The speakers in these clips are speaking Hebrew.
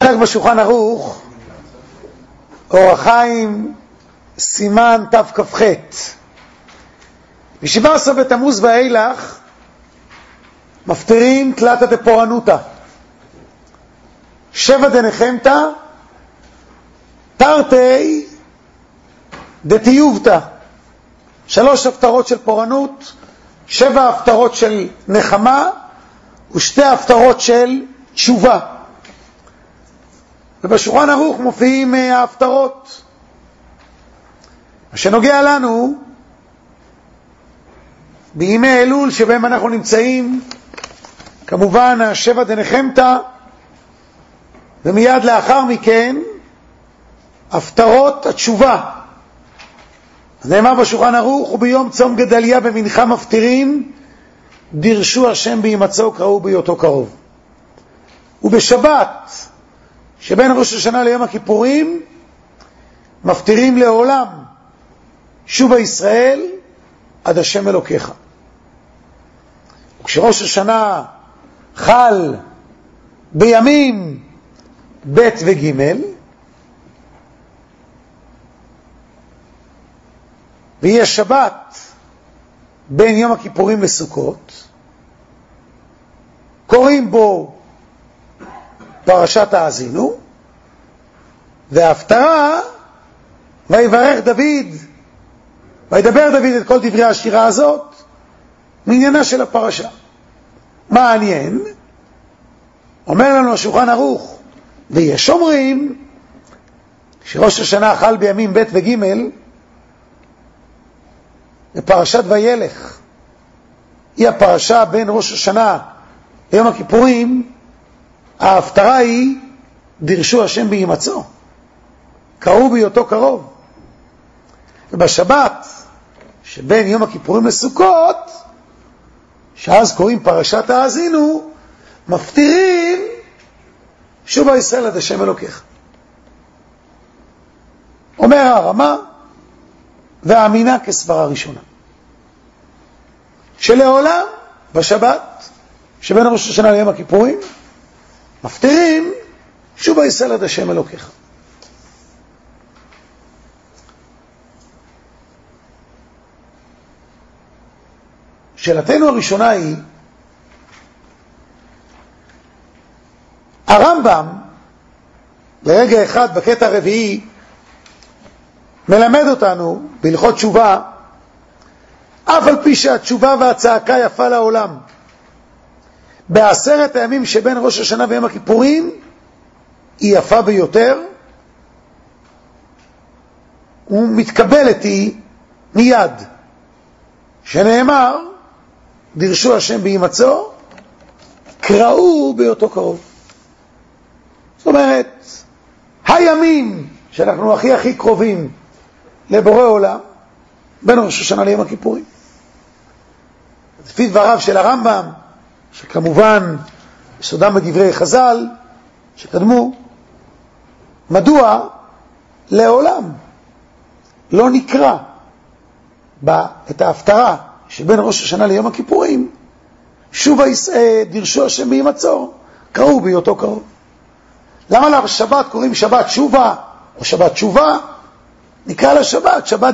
פותח בשולחן ערוך אור החיים סימן תכ"ח. ב-17 בתמוז ואילך מפטרים תלתא דפורענותא, שבע דנחמתא, תרתי דתיובתא. 3 הפטרות של פורענות, 7 הפטרות של נחמה ו2 הפטרות של תשובה. ובשולחן ערוך מופיעים ההפטרות. מה שנוגע לנו בימי אלול שבהם אנחנו נמצאים, כמובן השבע דנחמתא, ומיד לאחר מכן הפטרות התשובה. אז נאמר בשולחן ערוך, וביום צום גדליה במנחה מפטירים, דירשו השם בהימצאו, קראו בהיותו קרוב. ובשבת שבין ראש השנה ליום הכיפורים מפטירים לעולם, שובה ישראל עד השם אלוקיך. וכשראש השנה חל בימים ב' וג' ויש שבת בין יום הכיפורים לסוכות, קוראים בו פרשת האזינו, וההפטרה ויברך דוד, וידבר דוד את כל דברי השירה הזאת מעניינה של הפרשה. מעניין, אומר לנו השולחן ערוך, ויש אומרים שראש השנה חל בימים ב' וג' בפרשת וילך, היא הפרשה בין ראש השנה ליום הכיפורים. ההפטרה היא דירשו השם בהימצאו, קראו בהיותו קרוב. ובשבת שבין יום הכיפורים לסוכות, שאז קוראים פרשת האזינו, מפטירים שובה ישראל עד השם אלוקיך. אומר הרמה והאמינה כסברה ראשונה, שלעולם בשבת שבין ראש השנה ליום הכיפורים מפטירים שובה ישראל עד השם אלוקיך. שאלתנו הראשונה היא, הרמב"ם לרגע אחד בקטע הרביעי מלמד אותנו בהלכות תשובה, אף על פי שהתשובה והצעקה יפה לעולם, ב10 הימים שבין ראש השנה ויום הכיפורים היא יפה ביותר, ומתקבלת היא מיד, שנאמר דירשו השם בהימצאו, קראו בהיותו קרוב. זאת אומרת, הימים שאנחנו הכי קרובים לבורא עולם בין ראש השנה ליום הכיפורים. לפי דבריו של הרמב"ם, שכמובן יסודם בדברי חז"ל שקדמו, מדוע לעולם לא נקרא את ההפטרה שבין ראש השנה ליום הכיפורים שובה דירשו השם בהימצאו, קראו בהיותו קרוב? למה לשבת קוראים שבת שובה או שבת תשובה? נקרא לשבת שבת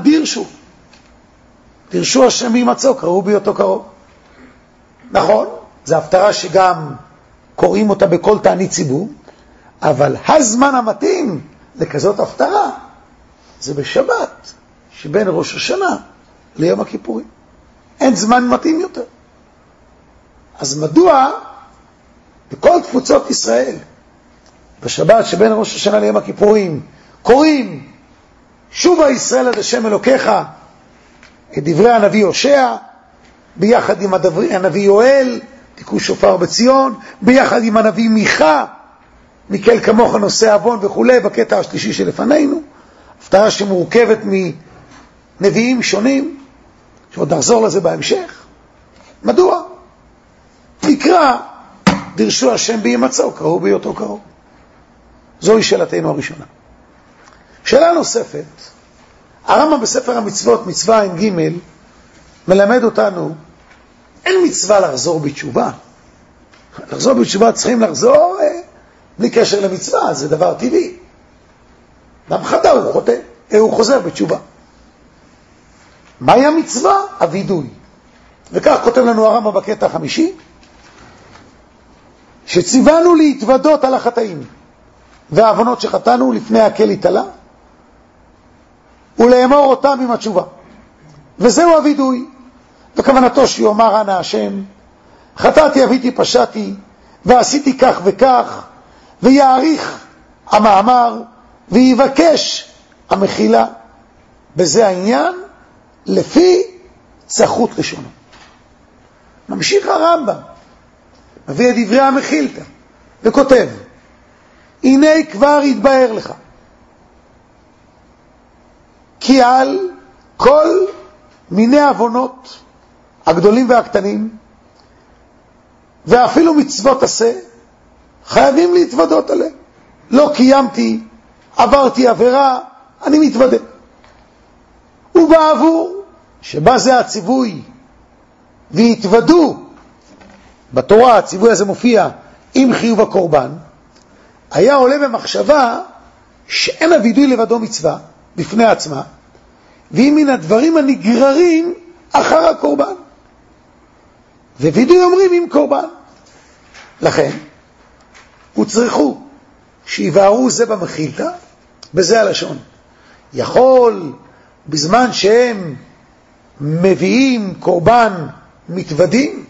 דירשו השם בהימצאו, קראו בהיותו קרוב. נכון, זו הפטרה שגם קוראים אותה בכל תענית ציבור, אבל הזמן המתאים לכזאת הפטרה זה בשבת שבין ראש השנה ליום הכיפורים. אין זמן מתאים יותר. אז מדוע בכל תפוצות ישראל בשבת שבין ראש השנה ליום הכיפורים קוראים שובה ישראל עד השם אלוקיך את דברי הנביא הושע, ביחד עם הנביא יואל תיקחו שופר בציון, ביחד עם הנביא מיכה מקל כמוך נושא אבון וכו', בקטע השלישי שלפנינו, הפטרה שמורכבת מנביאים שונים, שעוד נחזור לזה בהמשך. מדוע נקרא דירשו השם בהימצאו, קראו בהיותו קרוב? זוהי שאלתנו הראשונה. שאלה נוספת, הרמב"ם בספר המצוות מצווה ע"ג מלמד אותנו, אין מצווה לחזור בתשובה. לחזור בתשובה צריכים לחזור בלי קשר למצווה, זה דבר טבעי. אדם חטא, הוא חוטא, הוא חוזר בתשובה. מהי המצווה? הוידוי. וכך כותב לנו הרמב"ם בקטע החמישי, שציוונו להתוודות על החטאים והעוונות שחטאנו לפני הקל התעלה, ולאמור אותם עם התשובה. וזהו הוידוי. וכוונתו שיאמר אנא השם, חטאתי, עוויתי, פשעתי, ועשיתי כך וכך, ויעריך המאמר, ויבקש המחילה. בזה העניין, לפי צחות לשונו. ממשיך הרמב"ם, מביא את דברי המחילתא, וכותב, הנה כבר יתבהר לך, כי על כל מיני עוונות, הגדולים והקטנים, ואפילו מצוות עשה, חייבים להתוודות עליהם. לא קיימתי, עברתי עבירה, אני מתוודה. ובעבור, שבה זה הציווי, והתוודו, בתורה הציווי הזה מופיע עם חיוב הקורבן, היה עולה במחשבה שאין הוידוי לבדו מצווה בפני עצמה, והיא מן הדברים הנגררים אחר הקורבן. ווידוי אומרים עם קורבן. לכן, וצריכו שיבארו זה במחילתא, בזה הלשון. יכול בזמן שהם מביאים קורבן מתוודים,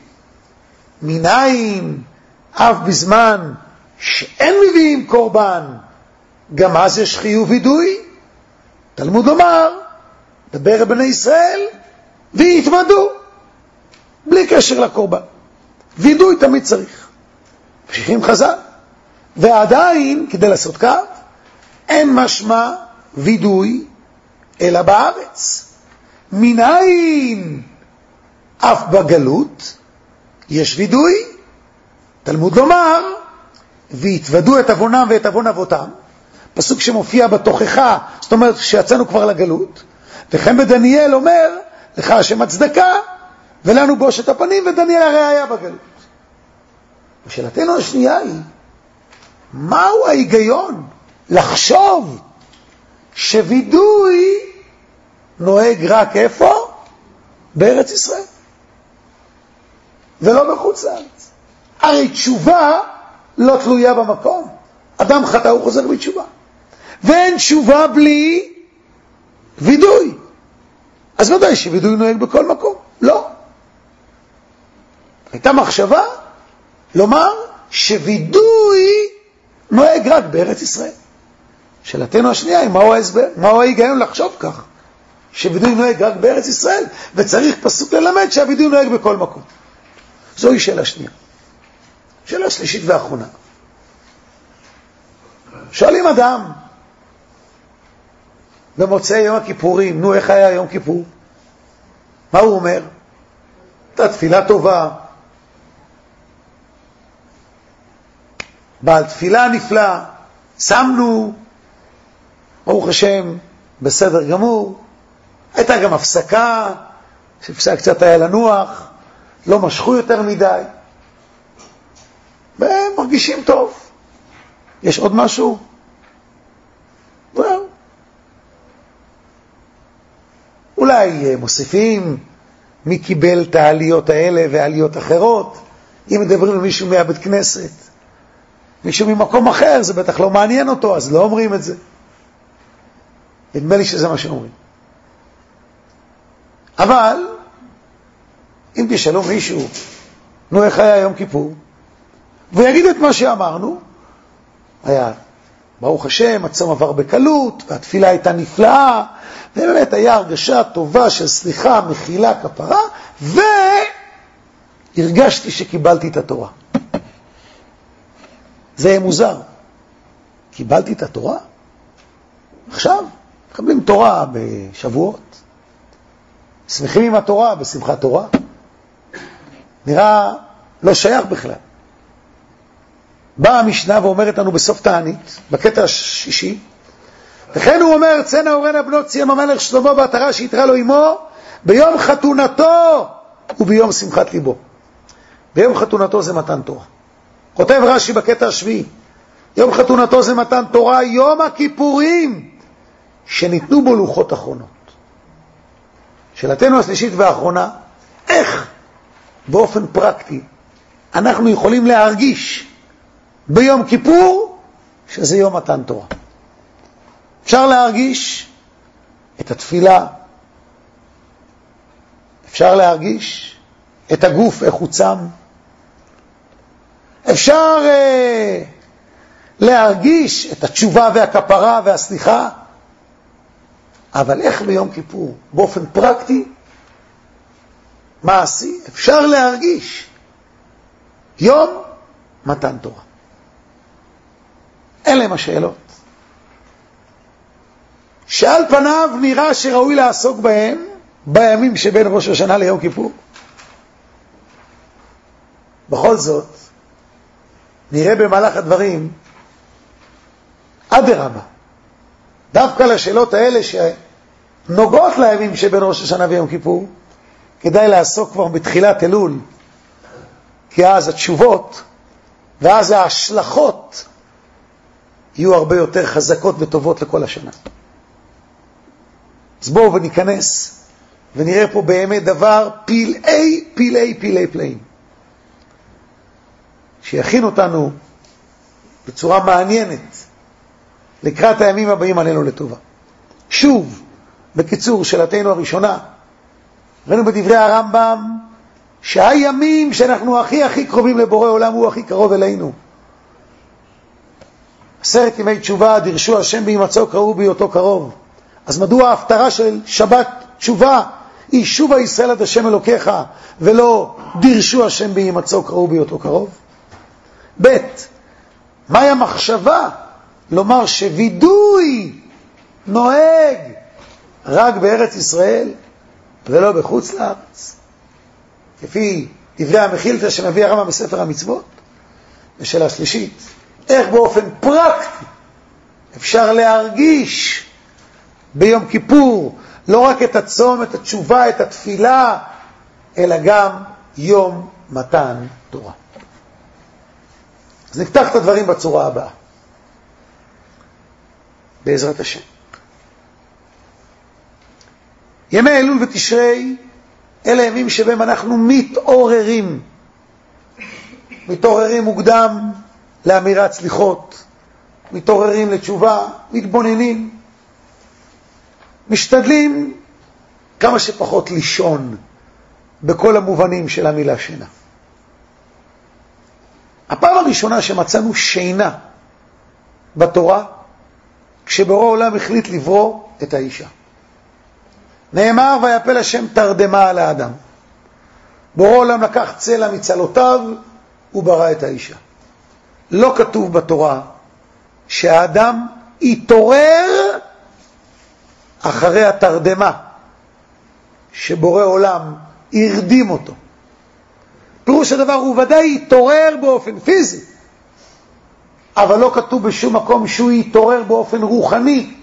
מנין אף בזמן שאין מביאים קורבן, גם אז יש חיוב וידוי. תלמוד לומר, דבר בני ישראל ויתוודו, בלי קשר לקורבן. וידוי תמיד צריך. ממשיכים חז"ל, ועדיין כדי לעשות כך אין משמע וידוי אלא בארץ. מנין אף בגלות יש וידוי. תלמוד לומר, ויתוודו את עוונם ואת עוון אבותם, פסוק שמופיע בתוכחה, זאת אומרת שיצאנו כבר לגלות. וכן בדניאל אומר, לך השם הצדקה ולנו בושת הפנים, ודניאל הרי היה בגלות. ושאלתנו השנייה היא, מהו ההיגיון לחשוב שווידוי נוהג רק איפה? בארץ ישראל ולא בחוץ לארץ. הרי תשובה לא תלויה במקום. אדם חטא הוא חוזר בתשובה, ואין תשובה בלי וידוי. אז ודאי שווידוי נוהג בכל מקום. לא. הייתה מחשבה לומר שווידוי נוהג רק בארץ ישראל. שאלתנו השנייה היא, מהו ההיגיון לחשוב כך שווידוי נוהג רק בארץ ישראל, וצריך פסוק ללמד שהווידוי נוהג בכל מקום. זוהי שאלה שנייה. שאלה שלישית ואחרונה. שואלים אדם במוצאי יום הכיפורים, נו, איך היה יום כיפור? מה הוא אומר? הייתה תפילה טובה, בעל תפילה נפלא, שמנו, ברוך השם, בסדר גמור. הייתה גם הפסקה, שאפשר קצת היה לנוח, לא משכו יותר מדי, והם מרגישים טוב. יש עוד משהו? זהו. אולי מוסיפים מי קיבל את העליות האלה ועליות אחרות. אם מדברים למישהו מהבית כנסת, מישהו ממקום אחר, זה בטח לא מעניין אותו, אז לא אומרים את זה. נדמה לי שזה מה שאומרים. אבל אם תשאלו מישהו, נו, איך היה יום כיפור? ויגיד את מה שאמרנו, היה, ברוך השם, הצום עבר בקלות, והתפילה הייתה נפלאה, ובאמת היה הרגשה טובה של סליחה, מחילה, כפרה, והרגשתי שקיבלתי את התורה. זה מוזר. קיבלתי את התורה? עכשיו, מקבלים תורה בשבועות. שמחים עם התורה בשמחת תורה. נראה לא שייך בכלל. באה המשנה ואומרת לנו בסוף תענית, בקטע השישי, וכן הוא אומר, צאנה אורנה בנות ציון המלך שלמה בעטרה שהתרה לו עמו ביום חתונתו וביום שמחת ליבו. ביום חתונתו זה מתן תורה. כותב רש"י בקטע השביעי, יום חתונתו זה מתן תורה, יום הכיפורים, שניתנו בו לוחות אחרונות. שאלתנו השלישית והאחרונה, איך באופן פרקטי אנחנו יכולים להרגיש ביום כיפור שזה יום מתן תורה? אפשר להרגיש את התפילה, אפשר להרגיש את הגוף איך הוא צם, אפשר להרגיש את התשובה והכפרה והסליחה, אבל איך ביום כיפור באופן פרקטי מעשי אפשר להרגיש יום מתן תורה? אלה הם השאלות שעל פניו נראה שראוי לעסוק בהם בימים שבין ראש השנה ליום כיפור. בכל זאת נראה במהלך הדברים אדרבה, דווקא לשאלות האלה שנוגעות לימים שבין ראש השנה ויום כיפור כדאי לעסוק כבר בתחילת אלול, כי אז התשובות ואז ההשלכות יהיו הרבה יותר חזקות וטובות לכל השנה. אז בואו וניכנס ונראה פה באמת דבר פלאי פלאי פלאי פלאים שיכין אותנו בצורה מעניינת לקראת הימים הבאים עלינו לטובה. שוב, בקיצור, שאלתנו הראשונה, ראינו בדברי הרמב"ם שהימים שאנחנו הכי קרובים לבורא עולם הוא הכי קרוב אלינו. 10 ימי תשובה, דרשו השם בהימצאו קראו בהיותו קרוב. אז מדוע ההפטרה של שבת תשובה היא שובה ישראל עד השם אלוקיך, ולא דרשו השם בהימצאו קראו בהיותו קרוב? ב' מהי המחשבה לומר שווידוי נוהג רק בארץ ישראל ולא בחוץ לארץ, כפי דברי המחילתא שמביא הרמב"ם בספר המצוות? ושאלה שלישית, איך באופן פרקטי אפשר להרגיש ביום כיפור לא רק את הצום, את התשובה, את התפילה, אלא גם יום מתן תורה? אז נפתח את הדברים בצורה הבאה, בעזרת השם. ימי אלול ותשרי אלה ימים שבהם אנחנו מתעוררים מוקדם לאמירת סליחות, מתעוררים לתשובה, מתבוננים, משתדלים כמה שפחות לישון בכל המובנים של המילה שינה. הפעם הראשונה שמצאנו שינה בתורה כשבורא עולם החליט לברוא את האישה. נאמר ויפל השם תרדמה על האדם. בורא עולם לקח צלע מצלותיו וברא את האישה. לא כתוב בתורה שהאדם יתעורר אחרי התרדמה שבורא עולם ירדים אותו. פירוש הדבר הוא ודאי יתעורר באופן פיזי, אבל לא כתוב בשום מקום שהוא יתעורר באופן רוחני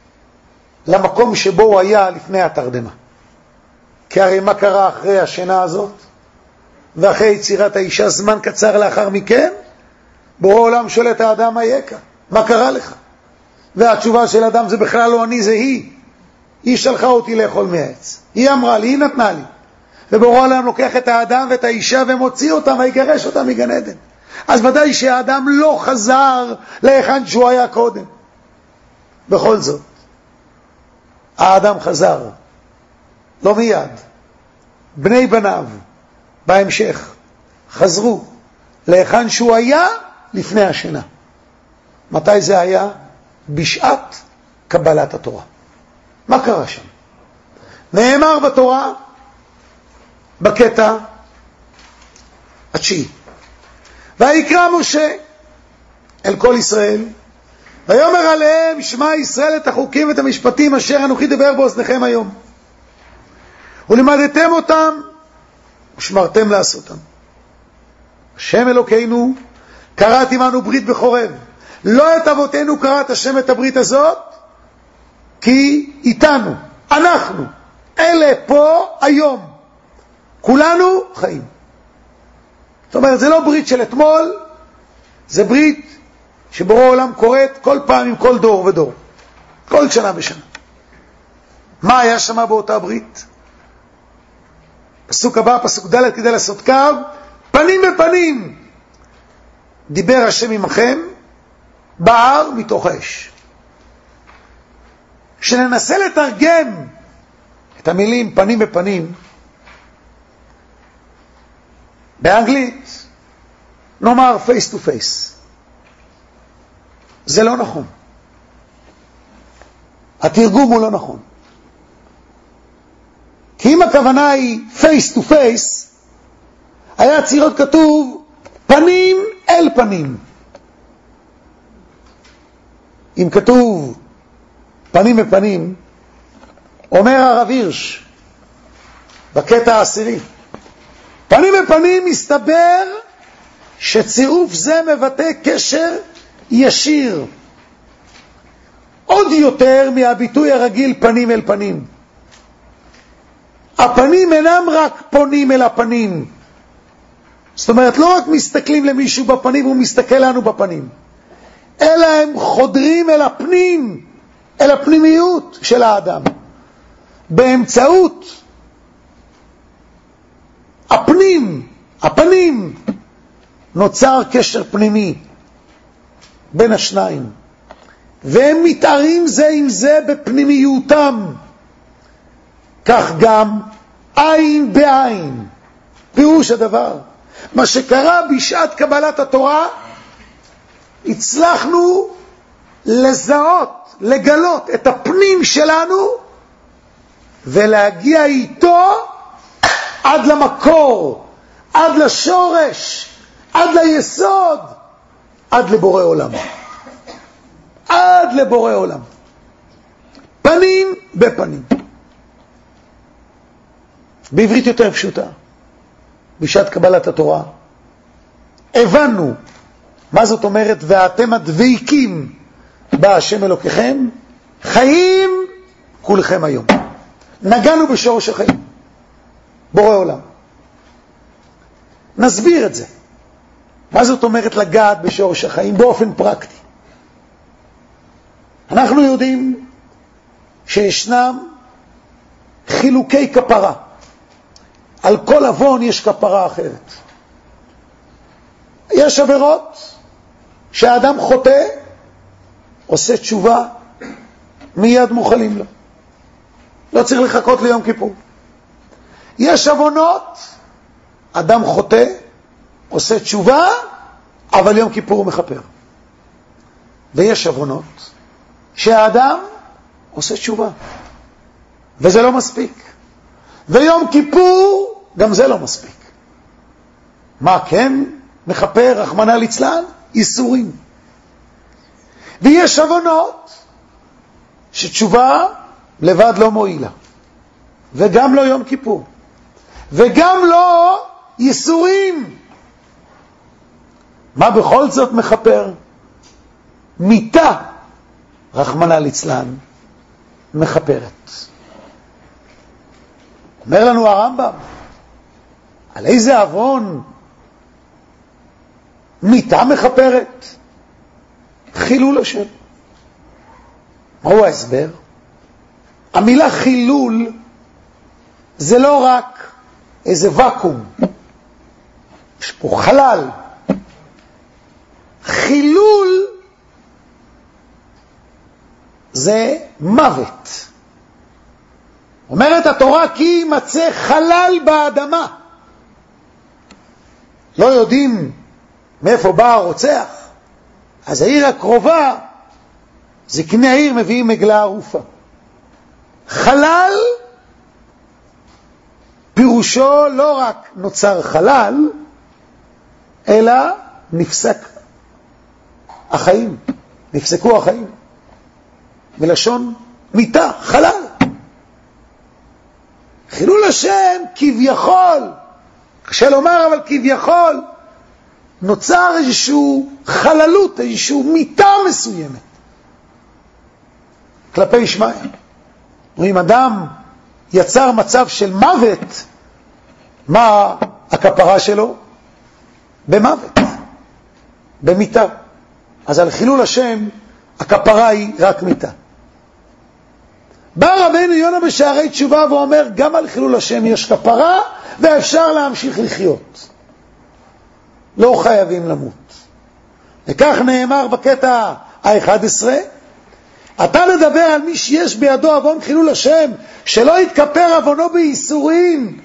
למקום שבו הוא היה לפני התרדמה. כי הרי מה קרה אחרי השינה הזאת ואחרי יצירת האישה זמן קצר לאחר מכן? בורא עולם שואל את האדם מה יקה, מה קרה לך? והתשובה של אדם זה בכלל לא אני, זה היא שלחה אותי לאכול מהעץ, היא אמרה לי, היא נתנה לי. ובורא עולם לוקח את האדם ואת האישה ומוציא אותם ויגרש אותם מגן עדן. אז ודאי שהאדם לא חזר להיכן שהוא היה קודם. בכל זאת האדם חזר, לא מיד. בני בניו בהמשך חזרו להיכן שהוא היה לפני השינה. מתי זה היה? בשעת קבלת התורה. מה קרה שם? נאמר בתורה בקטע התשיעי, ויקרא משה אל כל ישראל ויאמר עליהם שמע ישראל את החוקים ואת המשפטים אשר אנוכי דבר באוזניכם היום, ולמדתם אותם ושמרתם לעשותם. השם אלוקינו קראת עמנו ברית בחורב, לא את אבותינו קראת השם את הברית הזאת, כי איתנו, אנחנו אלה פה היום, כולנו חיים. זאת אומרת, זה לא ברית של אתמול, זה ברית שבורא העולם קוראת כל פעם עם כל דור ודור, כל שנה בשנה. מה היה שם באותה ברית? פסוק הבא, פסוק ד', כדי לעשות קו, פנים בפנים דיבר השם עמכם בהר מתוך האש. כשננסה לתרגם את המילים פנים בפנים באנגלית, נאמר face to face. זה לא נכון. התרגום הוא לא נכון. כי אם הכוונה היא face to face, היה צריך להיות כתוב פנים אל פנים. אם כתוב פנים בפנים, אומר הרב הירש בקטע העשירי, פנים בפנים מסתבר שצירוף זה מבטא קשר ישיר עוד יותר מהביטוי הרגיל פנים אל פנים. הפנים אינם רק פונים אל הפנים, זאת אומרת לא רק מסתכלים למישהו בפנים והוא מסתכל לנו בפנים, אלא הם חודרים אל הפנים, אל הפנימיות של האדם. באמצעות הפנים נוצר קשר פנימי בין השניים, והם מתארים זה עם זה בפנימיותם. כך גם עין בעין. פירוש הדבר, מה שקרה בשעת קבלת התורה, הצלחנו לזהות, לגלות את הפנים שלנו ולהגיע איתו עד למקור, עד לשורש, עד ליסוד, עד לבורא עולם. עד לבורא עולם. פנים בפנים. בעברית יותר פשוטה, בשעת קבלת התורה הבנו מה זאת אומרת ואתם הדבקים בהשם אלוקיכם חיים כולכם היום. נגענו בשורש החיים, בורא עולם. נסביר את זה. מה זאת אומרת לגעת בשורש החיים באופן פרקטי? אנחנו יודעים שישנם חילוקי כפרה. על כל עוון יש כפרה אחרת. יש עבירות שהאדם חוטא, עושה תשובה, מיד מוכלים לו. לא צריך לחכות ליום כיפור. יש עוונות, אדם חוטא, עושה תשובה, אבל יום כיפור הוא מכפר. ויש עוונות שהאדם עושה תשובה, וזה לא מספיק. ויום כיפור גם זה לא מספיק. מה כן מכפר, רחמנא ליצלן? איסורים. ויש עוונות שתשובה לבד לא מועילה, וגם לא יום כיפור, וגם לא איסורים. מה בכל זאת מכפר? מיתה, רחמנא ליצלן, מכפרת. אומר לנו הרמב"ם, על איזה עוון מיתה מכפרת? חילול השם. מהו ההסבר? המילה חילול זה לא רק איזה וקום, יש פה חלל. חילול זה מוות. אומרת התורה כי יימצא חלל באדמה. לא יודעים מאיפה בא הרוצח, אז העיר הקרובה, זקני העיר מביאים מגלה ערופה. חלל פירושו לא רק נוצר חלל, אלא נפסק החיים, נפסקו החיים. מלשון מיתה, חלל. חילול השם כביכול, קשה לומר אבל כביכול, נוצר איזשהו חללות, איזשהו מיתה מסוימת כלפי ישמעאל. אם אדם יצר מצב של מוות, מה הכפרה שלו? במוות, במיתה. אז על חילול השם הכפרה היא רק מיתה. בא רבנו יונה בשערי תשובה ואומר, גם על חילול השם יש כפרה ואפשר להמשיך לחיות. לא חייבים למות. וכך נאמר בקטע ה-11, אתה מדבר על מי שיש בידו עוון חילול השם, שלא יתכפר עוונו בייסורים.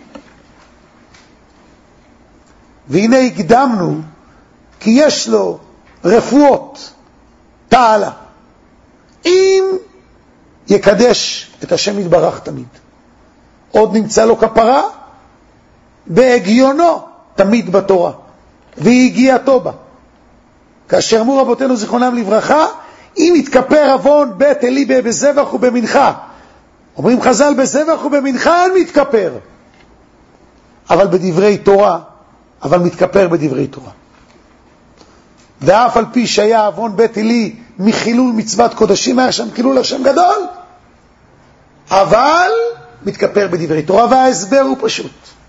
והנה הקדמנו, כי יש לו רפואות, תעלה. אם יקדש את השם יתברך תמיד. עוד נמצא לו כפרה, בהגיונו תמיד בתורה. והגיעתו בה. כאשר אמרו רבותינו זיכרונם לברכה, אם יתכפר עוון בית אלי בזבח ובמנחה. אומרים חז"ל, בזבח ובמנחה אין מתכפר. אבל בדברי תורה, אבל מתכפר בדברי תורה. ואף על פי שהיה עוון בית אלי מחילול מצוות קודשים, היה שם חילול השם גדול, אבל מתכפר בדברי תורה. וההסבר הוא פשוט.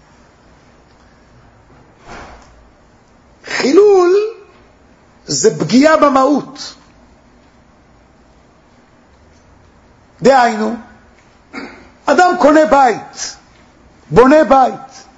חילול זה פגיעה במהות. דהיינו, אדם קונה בית, בונה בית,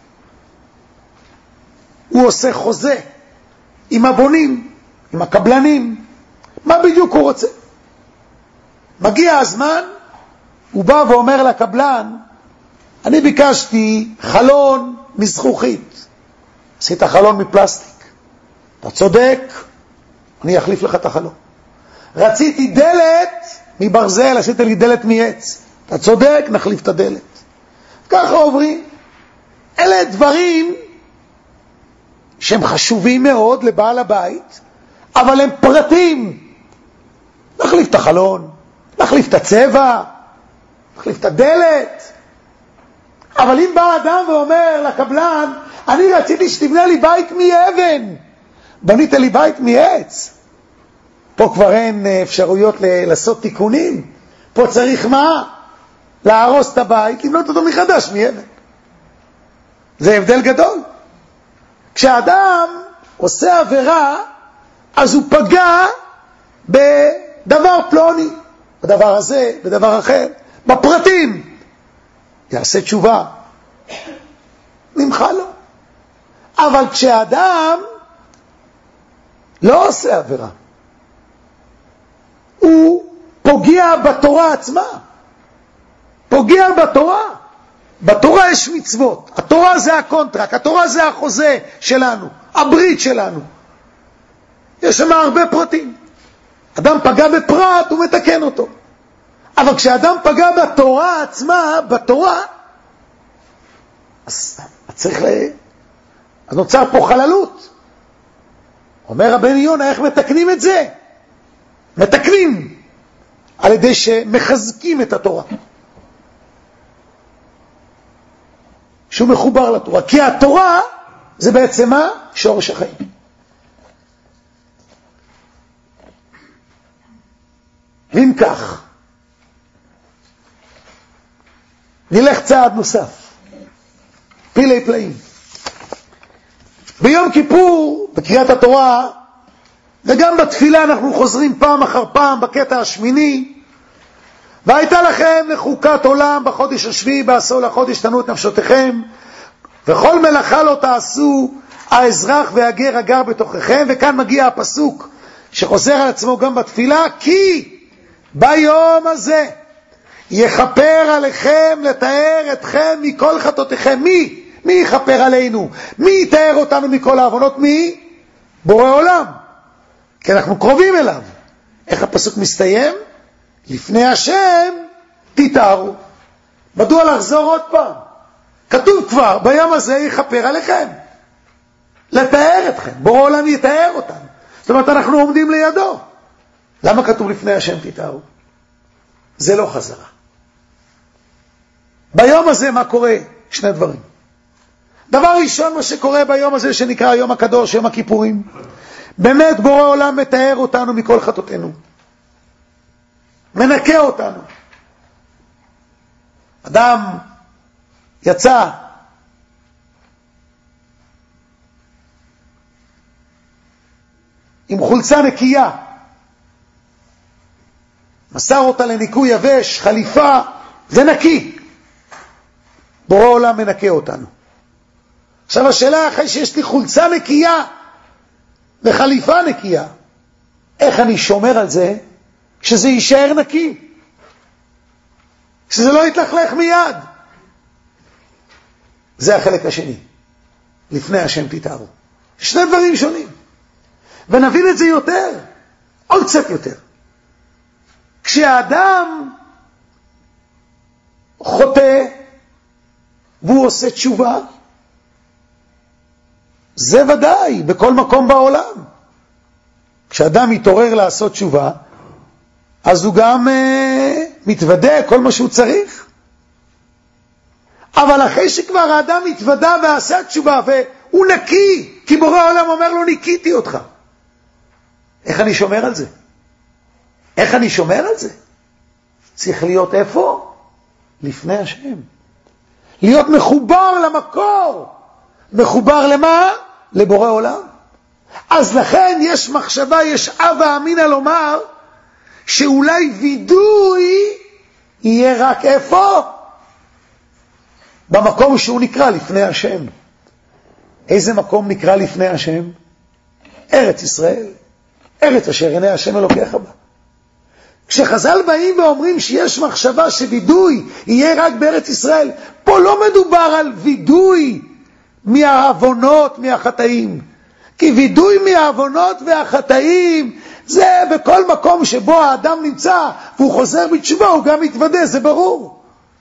הוא עושה חוזה עם הבונים, עם הקבלנים, מה בדיוק הוא רוצה? מגיע הזמן, הוא בא ואומר לקבלן, אני ביקשתי חלון מזכוכית, עשית חלון מפלסטיק, אתה צודק, אני אחליף לך את החלון. רציתי דלת מברזל, עשית לי דלת מעץ, אתה צודק, נחליף את הדלת. ככה עוברים. אלה דברים שהם חשובים מאוד לבעל הבית, אבל הם פרטים. נחליף את החלון, נחליף את הצבע, נחליף את הדלת. אבל אם בא אדם ואומר לקבלן, אני רציתי שתבנה לי בית מאבן, בנית לי בית מעץ, פה כבר אין אפשרויות לעשות תיקונים. פה צריך מה? להרוס את הבית, לבנות אותו מחדש מאבן. זה הבדל גדול. כשאדם עושה עבירה, אז הוא פגע בדבר פלוני, בדבר הזה, בדבר אחר, בפרטים. יעשה תשובה, נמחה לו. אבל כשאדם לא עושה עבירה, הוא פוגע בתורה עצמה. פוגע בתורה. בתורה יש מצוות. התורה זה הקונטרקט, התורה זה החוזה שלנו, הברית שלנו. יש שם הרבה פרטים. אדם פגע בפרט, הוא מתקן אותו. אבל כשאדם פגע בתורה עצמה, בתורה, אז צריך אז נוצר פה חללות. אומר רבנו יונה, איך מתקנים את זה? מתקנים על ידי שמחזקים את התורה. שהוא מחובר לתורה. כי התורה זה בעצם מה? שורש החיים. ואם כך, נלך צעד נוסף. פילי פלאים. ביום כיפור, בקריאת התורה, וגם בתפילה אנחנו חוזרים פעם אחר פעם בקטע השמיני, והייתה לכם לחוקת עולם בחודש השביעי בעשור לחודש תנו את נפשותיכם, וכל מלאכה לא תעשו האזרח והגר הגר בתוככם. וכאן מגיע הפסוק שחוזר על עצמו גם בתפילה, כי ביום הזה יכפר עליכם לתאר אתכם מכל חטאותיכם. מי יכפר עלינו? מי יתאר אותנו מכל העוונות? מי? בורא עולם, כי אנחנו קרובים אליו. איך הפסוק מסתיים? לפני השם תתארו. מדוע לחזור עוד פעם? כתוב כבר, ביום הזה יכפר עליכם, לתאר אתכם. בורא עולם יתאר אותנו. זאת אומרת, אנחנו עומדים לידו. למה כתוב לפני השם תתארו? זה לא חזרה. ביום הזה מה קורה? שני דברים. דבר ראשון, מה שקורה ביום הזה שנקרא יום הקדוש, יום הכיפורים, באמת בורא עולם מתאר אותנו מכל חטאותינו, מנקה אותנו. אדם יצא עם חולצה נקייה מסר אותה לניקוי יבש, חליפה, זה נקי. בורא עולם מנקה אותנו. עכשיו השאלה, אחרי שיש לי חולצה נקייה וחליפה נקייה, איך אני שומר על זה שזה יישאר נקי? שזה לא יתלכלך מיד. זה החלק השני. לפני השם תתארו. שני דברים שונים. ונבין את זה יותר, עוד קצת יותר. כשהאדם חוטא והוא עושה תשובה, זה ודאי בכל מקום בעולם. כשאדם מתעורר לעשות תשובה, אז הוא גם מתוודא כל מה שהוא צריך. אבל אחרי שכבר האדם מתוודא ועשה תשובה והוא נקי, כי בורא העולם אומר לו ניקיתי אותך, איך אני שומר על זה? איך אני שומר על זה? צריך להיות איפה? לפני השם. להיות מחובר למקור. מחובר למה? לבורא עולם. אז לכן יש מחשבה, יש אבא אמינא לומר, שאולי וידוי יהיה רק איפה? במקום שהוא נקרא לפני השם. איזה מקום נקרא לפני השם? ארץ ישראל. ארץ אשר עיני השם אלוקיך בה. כשחז"ל באים ואומרים שיש מחשבה שווידוי יהיה רק בארץ ישראל, פה לא מדובר על וידוי מהעוונות, מהחטאים. כי וידוי מהעוונות והחטאים זה בכל מקום שבו האדם נמצא והוא חוזר בתשובה, הוא גם מתוודה, זה ברור.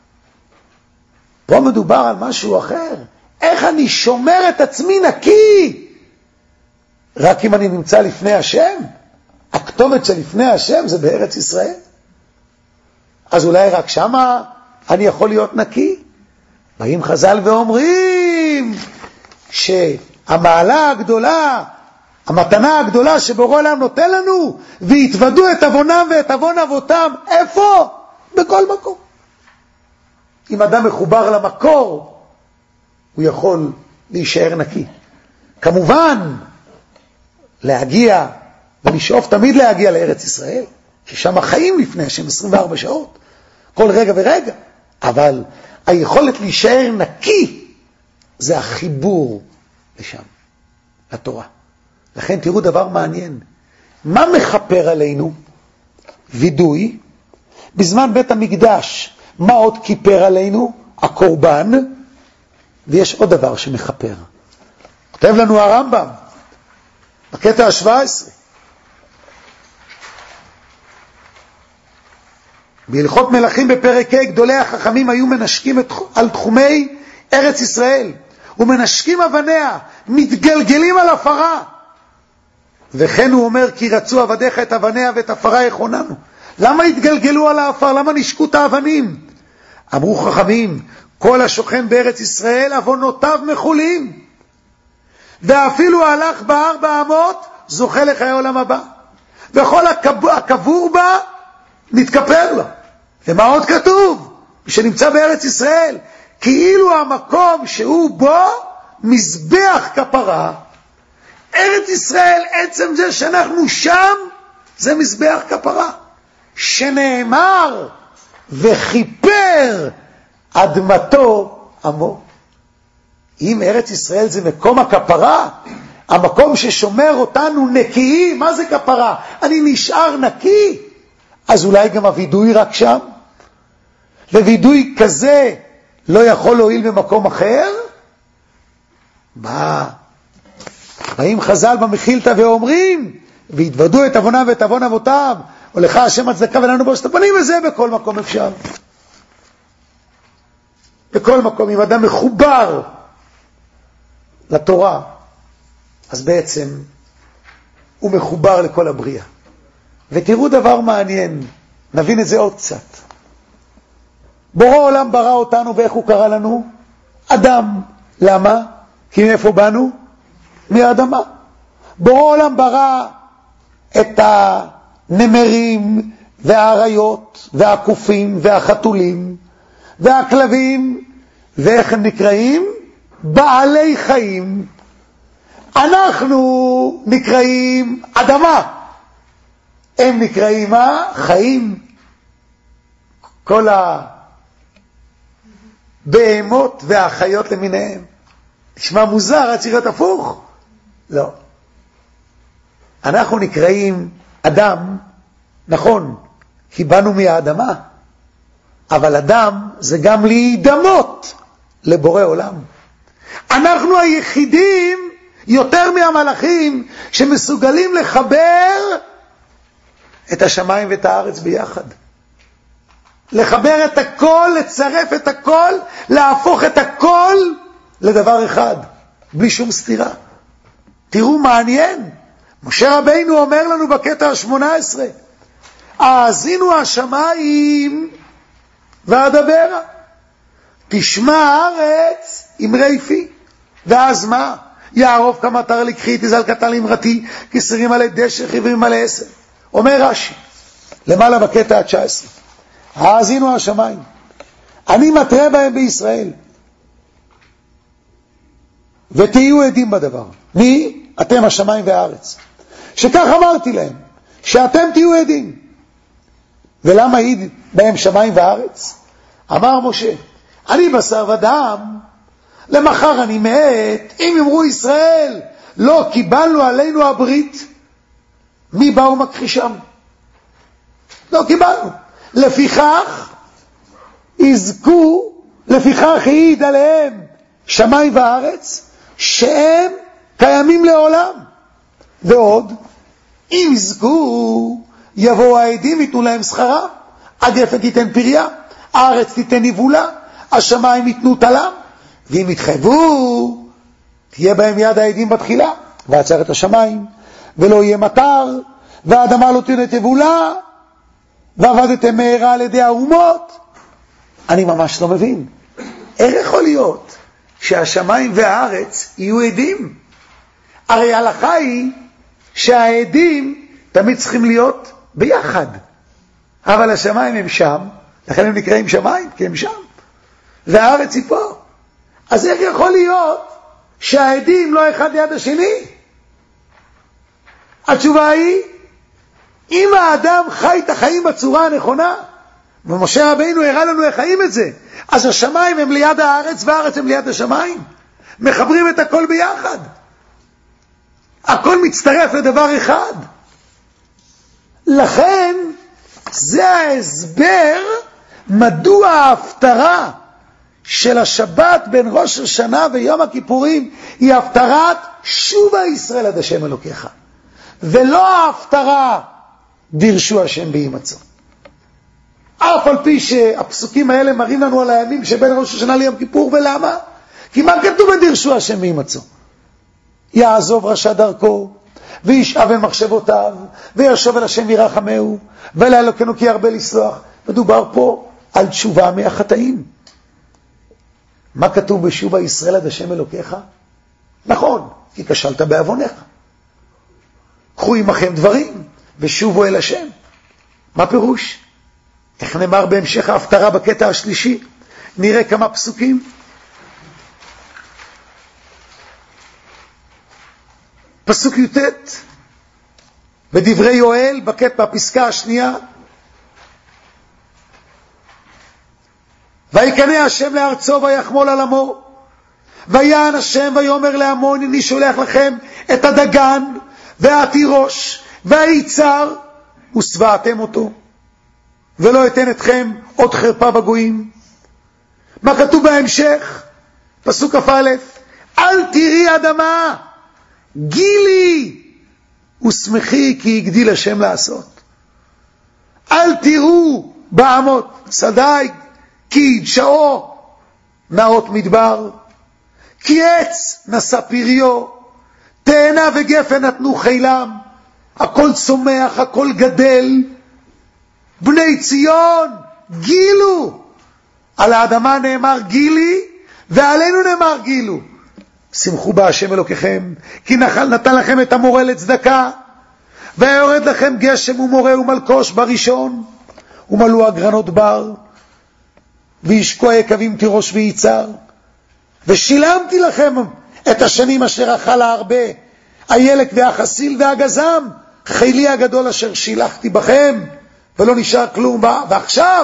פה מדובר על משהו אחר. איך אני שומר את עצמי נקי? רק אם אני נמצא לפני השם? הכתובת של לפני השם זה בארץ ישראל. אז אולי רק שמה אני יכול להיות נקי? באים חז"ל ואומרים שהמעלה הגדולה, המתנה הגדולה שבורא עולם נותן לנו, והתוודו את עוונם ואת עוון אבותם, איפה? בכל מקום. אם אדם מחובר למקור, הוא יכול להישאר נקי. כמובן, להגיע ולשאוף תמיד להגיע לארץ ישראל, ששם החיים לפני השם 24 שעות, כל רגע ורגע. אבל היכולת להישאר נקי, זה החיבור לשם, לתורה. לכן תראו דבר מעניין. מה מחפר עלינו? וידוי. בזמן בית המקדש, מה עוד כיפר עלינו? הקורבן. ויש עוד דבר שמחפר. כותב לנו הרמב"ם, בקטע ה-17. בהלכות מלכים בפרק ה' גדולי החכמים היו מנשקים על תחומי ארץ ישראל, ומנשקים אבניה, מתגלגלים על הפרה. וכן הוא אומר, כי רצו עבדיך את אבניה ואת הפרה יכוננו. למה התגלגלו על האפר? למה נשקו את האבנים? אמרו חכמים, כל השוכן בארץ ישראל עוונותיו מחולים, ואפילו הלך בהר באמות זוכה לחיי עולם הבא, וכל הקבור בה נתכפר לו. ומה עוד כתוב? שנמצא בארץ ישראל, כאילו המקום שהוא בו מזבח כפרה. ארץ ישראל, עצם זה שאנחנו שם, זה מזבח כפרה. שנאמר, וכיפר אדמתו עמו. אם ארץ ישראל זה מקום הכפרה, המקום ששומר אותנו נקיים, מה זה כפרה? אני נשאר נקי. אז אולי גם הוידוי רק שם? ווידוי כזה לא יכול להועיל במקום אחר? באים חז"ל במחילתא ואומרים, והתוודו את עוונם ואת עוון אבותיו, ולך השם הצדקה ולנו בושת הפנים, וזה בכל מקום אפשר. בכל מקום, אם אדם מחובר לתורה, אז בעצם הוא מחובר לכל הבריאה. ותראו דבר מעניין, נבין את זה עוד קצת. בורא עולם ברא אותנו, ואיך הוא קרא לנו? אדם. למה? כי מאיפה באנו? מהאדמה. בורא עולם ברא את הנמרים והאריות והקופים והחתולים והכלבים, ואיך הם נקראים? בעלי חיים. אנחנו נקראים אדמה. הם נקראים מה? חיים. כל הבהמות והחיות למיניהם. נשמע מוזר, עד שירת הפוך. לא. אנחנו נקראים אדם, נכון, כי באנו מהאדמה, אבל אדם זה גם להידמות לבורא עולם. אנחנו היחידים, יותר מהמלאכים, שמסוגלים לחבר את השמיים ואת הארץ ביחד. לחבר את הכל, לצרף את הכל, להפוך את הכל לדבר אחד, בלי שום סתירה. תראו מעניין, משה רבינו אומר לנו בקטע ה-18, האזינו השמיים ואדברה, תשמע הארץ אמרי פי. ואז מה? יערוב כמטר לקחי, תזל קטן למרתי, כסרים מלא דשא, חיברים מלא עשר. אומר רש"י, למעלה בקטע ה-19, האזינו השמיים, אני מטרה בהם בישראל, ותהיו עדים בדבר. מי? אתם השמיים והארץ. שכך אמרתי להם, שאתם תהיו עדים. ולמה העיד בהם שמיים וארץ? אמר משה, אני בשר ודם, למחר אני מת, אם אמרו ישראל, לא קיבלנו עלינו הברית, מי בא ומכחישם? לא קיבלנו. לפיכך העיד עליהם שמיים וארץ, שהם קיימים לעולם. ועוד, אם יזכו, יבואו העדים, ייתנו להם שכרה, הגפן תיתן פריה, הארץ תיתן ניבולה, השמיים ייתנו תלם, ואם יתחייבו, תהיה בהם יד העדים בתחילה, ועצר את השמיים, ולא יהיה מטר, והאדמה לא תיתן תבולה, ועבדתם מהרה על ידי האומות. אני ממש לא מבין. איך יכול להיות שהשמיים והארץ יהיו עדים? הרי ההלכה היא שהעדים תמיד צריכים להיות ביחד. אבל השמיים הם שם, לכן הם נקראים שמיים, כי הם שם. והארץ היא פה. אז איך יכול להיות שהעדים לא אחד ליד השני? התשובה היא, אם האדם חי את החיים בצורה הנכונה, ומשה רבינו הראה לנו איך חיים את זה, אז השמיים הם ליד הארץ והארץ הם ליד השמיים. מחברים את הכל ביחד. הכל מצטרף לדבר אחד. לכן זה ההסבר מדוע ההפטרה של השבת בין ראש השנה ויום הכיפורים היא הפטרת שובה ישראל עד השם אלוקיך, ולא ההפטרה דירשו השם בהימצאו. אף על פי שהפסוקים האלה מראים לנו על הימים שבין ראש השנה ליום כיפור. ולמה? כי מה כתוב בדירשו השם בהימצאו? יעזוב רשע דרכו וישאב אל מחשבותיו וישוב אל השם ירחמהו ולאלוקינו כי הרבה לסלוח. מדובר פה על תשובה מהחטאים. מה כתוב בשובה ישראל עד השם אלוקיך? נכון, כי כשלת בעוונך. קחו עמכם דברים ושובו אל השם. מה פירוש? איך נאמר בהמשך ההפטרה בקטע השלישי? נראה כמה פסוקים. פסוק י"ט בדברי יואל בפסקה השנייה, ויקנא השם לארצו ויחמול על עמו, ויען השם ויאמר לעמו, אני שולח לכם את הדגן והתירוש והיצר, ושבעתם אותו, ולא אתן אתכם עוד חרפה בגויים. מה כתוב בהמשך? פסוק כ"א, אל תראי אדמה גילי ושמחי כי הגדיל השם לעשות. אל תראו בעמות שדי כי דשאו נאות מדבר, כי עץ נשא פריו, תאנה וגפן נתנו חילם, הכל צומח, הכל גדל. בני ציון גילו, על האדמה נאמר גילי ועלינו נאמר גילו. שמחו בהשם אלוקיכם, כי נתן לכם את המורה לצדקה, ויורד לכם גשם ומורה ומלקוש בראשון, ומלאו הגרנות בר, וישקוע יקבים תירוש וייצר, ושילמתי לכם את השנים אשר אכלה הרבה, הילק והחסיל והגזם, חילי הגדול אשר שילחתי בכם, ולא נשאר כלום בה. ועכשיו,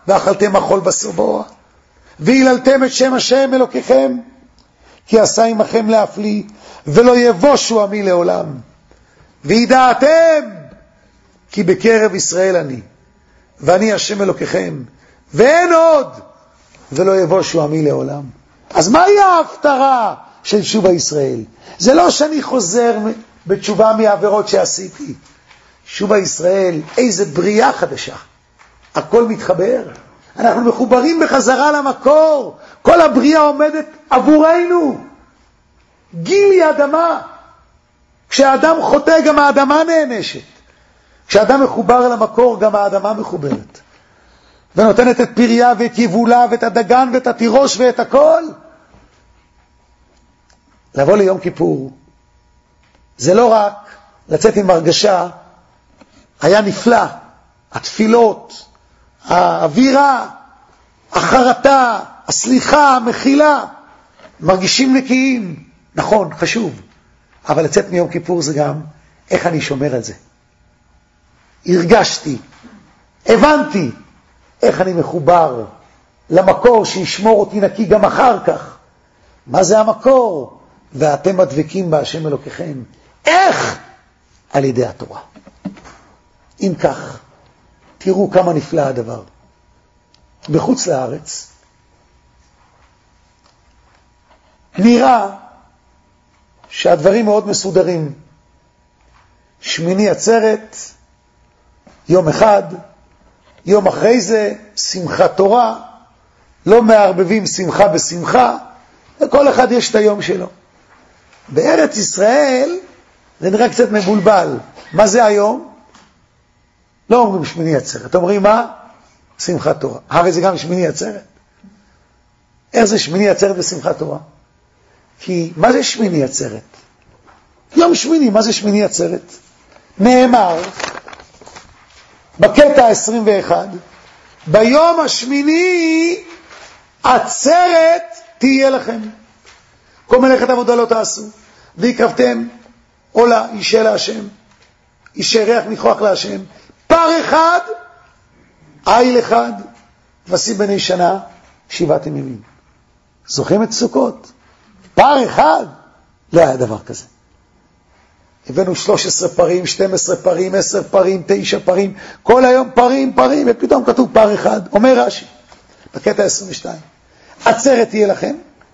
ואכלתם מחול בסבוע, והיללתם את שם השם אלוקיכם, כי עשה עמכם להפליא, ולא יבושו עמי לעולם. וידעתם כי בקרב ישראל אני, ואני השם אלוקיכם, ואין עוד, ולא יבושו עמי לעולם. אז מהי ההפטרה של תשובה ישראל? זה לא שאני חוזר בתשובה מהעבירות שעשיתי. תשובה ישראל, איזה בריאה חדשה. הכל מתחבר. אנחנו מחוברים בחזרה למקור. כל הבריאה עומדת עבורנו. גילי אדמה. כשהאדם חוטא גם האדמה נענשת. כשהאדם מחובר למקור גם האדמה מחוברת. ונותנת את פריה ואת יבולה ואת הדגן ואת התירוש ואת הכל. לבוא ליום כיפור זה לא רק לצאת עם הרגשה, היה נפלא, התפילות, האווירה, החרטה, הסליחה, המחילה, מרגישים נקיים, נכון, חשוב, אבל לצאת מיום כיפור זה גם איך אני שומר על זה. הרגשתי, הבנתי איך אני מחובר למקור שישמור אותי נקי גם אחר כך. מה זה המקור? ואתם מדבקים בהשם אלוקיכם. איך? על ידי התורה. אם כך, תראו כמה נפלא הדבר. בחוץ לארץ נראה שהדברים מאוד מסודרים. שמיני עצרת, יום אחד, יום אחרי זה, שמחת תורה, לא מערבבים שמחה בשמחה, לכל אחד יש את היום שלו. בארץ ישראל זה נראה קצת מבולבל. מה זה היום? לא אומרים שמיני עצרת. אומרים מה? שמחת תורה. הרי זה גם שמיני עצרת. איך זה שמיני עצרת ושמחת תורה? כי מה זה שמיני עצרת? יום שמיני, מה זה שמיני עצרת? נאמר בקטע 21, ביום השמיני עצרת תהיה לכם. כל מלאכת עבודה לא תעשו. ויקרבתם עולה, אישה להשם, אישה ריח ניחוח להשם. פר אחד, איל אחד, כבשים בני שנה, 7 ימים. זוכרים את סוכות? פר אחד, לא היה דבר כזה. הבאנו 13 פרים, 12 פרים, 10 פרים, 9 פרים, כל היום פרים, ופתאום כתוב פר אחד. אומר רש"י, בקטע 22, עצרת תהיה לכם,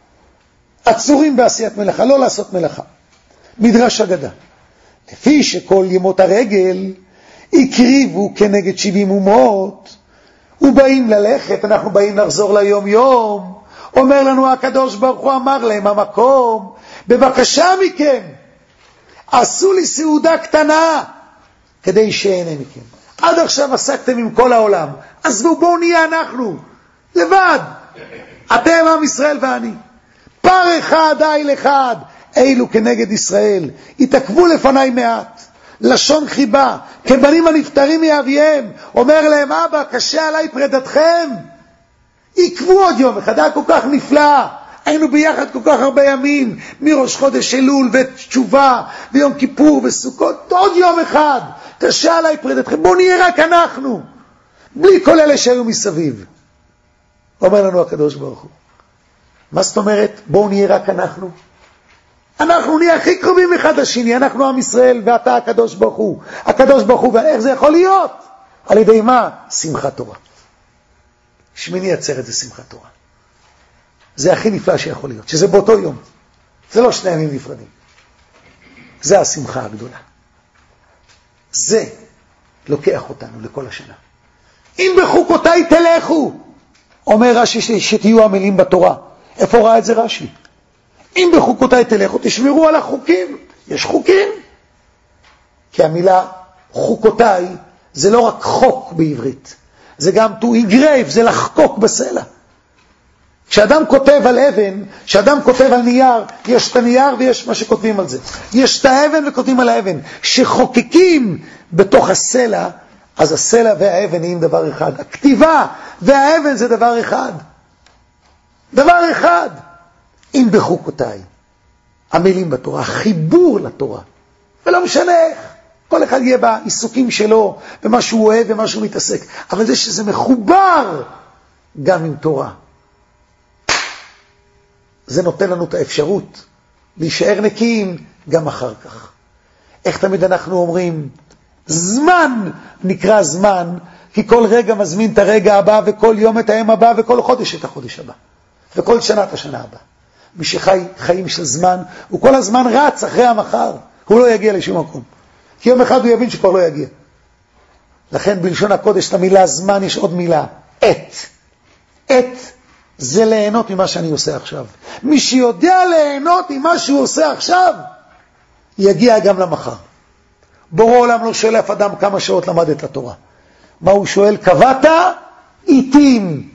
עצורים בעשיית מלאכה, לא לעשות מלאכה. מדרש אגדה, לפי שכל ימות הרגל הקריבו כנגד 70 אומות, ובאים ללכת, אנחנו באים לחזור ליום יום, אומר לנו הקדוש ברוך הוא, אמר להם המקום, בבקשה מכם, עשו לי סעודה קטנה, כדי שאהנה מכם. עד עכשיו עסקתם עם כל העולם, עזבו, בואו נהיה אנחנו, לבד, אתם עם ישראל ואני. פר אחד, איל אחד, אילו כנגד ישראל, התעכבו לפניי מעט, לשון חיבה, כבנים הנפטרים מאביהם, אומר להם, אבא, קשה עליי פרדתכם, עקבו עוד יום אחד, היה כל כך נפלא, היינו ביחד כל כך הרבה ימים, מראש חודש אלול ותשובה, ויום כיפור וסוכות, עוד יום אחד, קשה עליי פרדתכם, בואו נהיה רק אנחנו, בלי כל אלה שהיו מסביב. אומר לנו הקדוש ברוך הוא, מה זאת אומרת, בואו נהיה רק אנחנו? אנחנו נהיה הכי קרובים אחד לשני, אנחנו עם ישראל ואתה הקדוש ברוך הוא. הקדוש ברוך הוא, ואיך זה יכול להיות? על ידי מה? שמחת תורה. שמיני עצרת זה שמחת תורה. זה הכי נפלא שיכול להיות, שזה באותו יום. זה לא 2 ימים נפרדים. זה השמחה הגדולה. זה לוקח אותנו לכל השנה. אם בחוקותיי תלכו, אומר רש"י שתהיו עמלים בתורה. איפה ראה את זה רש"י? אם בחוקותיי תלכו, תשמרו על החוקים. יש חוקים. כי המילה חוקותיי זה לא רק חוק בעברית. זה גם to engrave, זה לחקוק בסלע. כשאדם כותב על אבן, כשאדם כותב על נייר, יש את הנייר ויש מה שכותבים על זה. יש את האבן וכותבים על האבן. שחוקקים בתוך הסלע, אז הסלע והאבן נהיים דבר אחד. הכתיבה והאבן זה דבר אחד. דבר אחד. אם בחוקותיי, המילים בתורה, החיבור לתורה, ולא משנה איך, כל אחד יהיה בעיסוקים שלו, במה שהוא אוהב ומה שהוא מתעסק, אבל זה שזה מחובר גם עם תורה. זה נותן לנו את האפשרות להישאר נקיים גם אחר כך. איך תמיד אנחנו אומרים? זמן נקרא זמן, כי כל רגע מזמין את הרגע הבא, וכל יום את היום הבא, וכל חודש את החודש הבא, וכל שנה את השנה הבאה. מי שחי חיים של זמן, הוא כל הזמן רץ אחרי המחר, הוא לא יגיע לשום מקום. כי יום אחד הוא יבין שכבר לא יגיע. לכן בלשון הקודש, את המילה זמן, יש עוד מילה, עת. עת זה ליהנות ממה שאני עושה עכשיו. מי שיודע ליהנות ממה שהוא עושה עכשיו, יגיע גם למחר. בורא עולם לא שואל אף אדם כמה שעות למד את התורה. מה הוא שואל? קבעת עיתים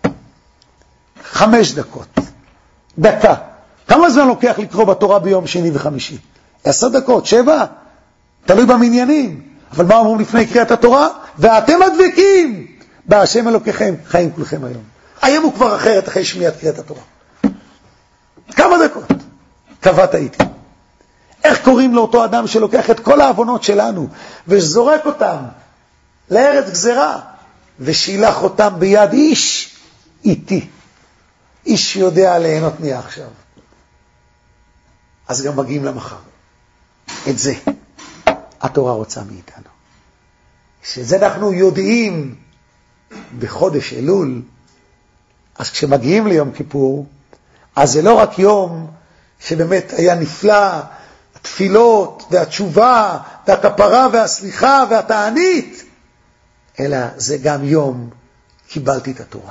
5 דקות, דקה. כמה זמן לוקח לקרוא בתורה ביום שני וחמישי? 10 דקות, 7? תלוי במניינים. אבל מה אומרים לפני קריאת התורה? ואתם הדבקים בהשם אלוקיכם, חיים כולכם היום. היום הוא כבר אחרת אחרי שמיעת קריאת התורה. כמה דקות? קבעת עיתים. איך קוראים לאותו אדם שלוקח את כל העוונות שלנו וזורק אותם לארץ גזרה ושילח אותם ביד איש איתי, איש שיודע ליהנות נהיה עכשיו? אז גם מגיעים למחר. את זה התורה רוצה מאיתנו, שזה אנחנו יודעים בחודש אלול. אז כשמגיעים ליום כיפור, אז זה לא רק יום שבאמת היה נפלא, התפילות והתשובה והכפרה והסליחה והתענית, אלא זה גם יום קיבלתי את התורה.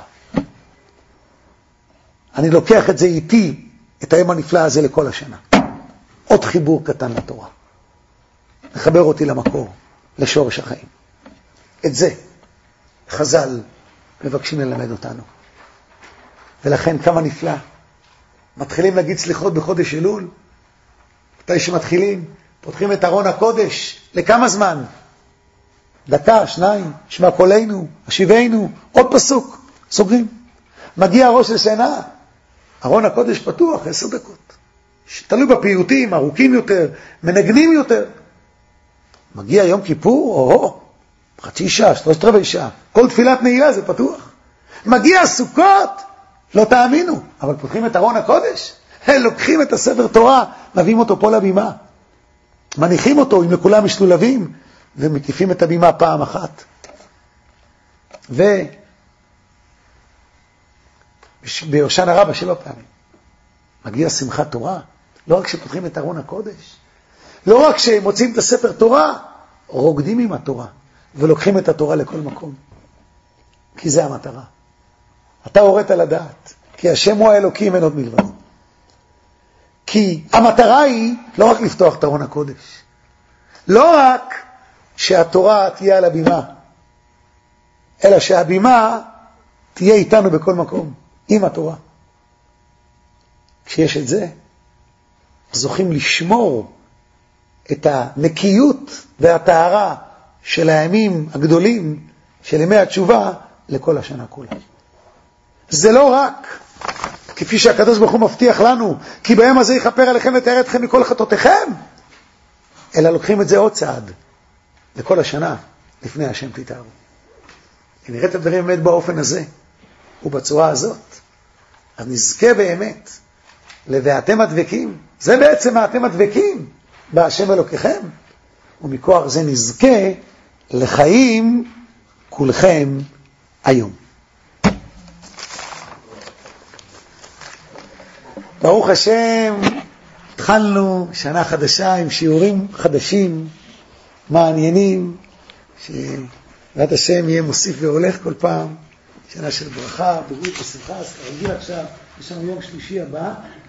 אני לוקח את זה איתי, את היום הנפלא הזה לכל השנה. עוד חיבור קטן לתורה. לחבר אותי למקור, לשורש החיים. את זה חז"ל מבקשים ללמד אותנו. ולכן כמה נפלא. מתחילים להגיד סליחות בחודש אלול. מתי שמתחילים, פותחים את ארון הקודש. לכמה זמן? דקה, 2, שמע קולנו, השיבנו, עוד פסוק, סוגרים. מגיע ראש השנה, ארון הקודש פתוח, 10 דקות. תלוי בפיוטים, ארוכים יותר, מנגנים יותר. מגיע יום כיפור, חצי שעה, 3/4 שעה. כל תפילת נעילה זה פתוח. מגיע סוכות, לא תאמינו, אבל פותחים את ארון הקודש. לוקחים את הספר תורה, מביאים אותו פה לבימה. מניחים אותו עם לכולם משלולבים, ומקיפים את הבימה פעם אחת. וביושן הרבה 7 פעמים. מגיע שמחת תורה, לא רק שפותחים את ארון הקודש, לא רק שמוצאים את הספר תורה, רוקדים עם התורה, ולוקחים את התורה לכל מקום. כי זה המטרה. אתה הורית לדעת, כי השם הוא האלוקים, אין עוד מלבד. כי המטרה היא לא רק לפתוח את ארון הקודש, לא רק שהתורה תהיה על הבימה, אלא שהבימה תהיה איתנו בכל מקום, עם התורה. כשיש את זה, זוכים לשמור את הנקיות והטהרה של הימים הגדולים, של ימי התשובה, לכל השנה כולה. זה לא רק, כפי שהקדוש ברוך הוא מבטיח לנו, כי ביום הזה יכפר עליכם ותאר אתכם מכל חטאותיכם, אלא לוקחים את זה עוד צעד, לכל השנה, לפני השם תתארו. נראה את הדברים באמת באופן הזה, ובצורה הזאת. אז נזכה באמת, ל"ואתם הדבקים", זה בעצם "ואתם הדבקים", בהשם אלוקיכם, ומכוח זה נזכה לחיים כולכם היום. ברוך השם, התחלנו שנה חדשה עם שיעורים חדשים, מעניינים, שבעזרת השם יהיה מוסיף והולך כל פעם, שנה של ברכה, בריאות ושמחה. אז כרגיל עכשיו, יש לנו יום שלישי הבא,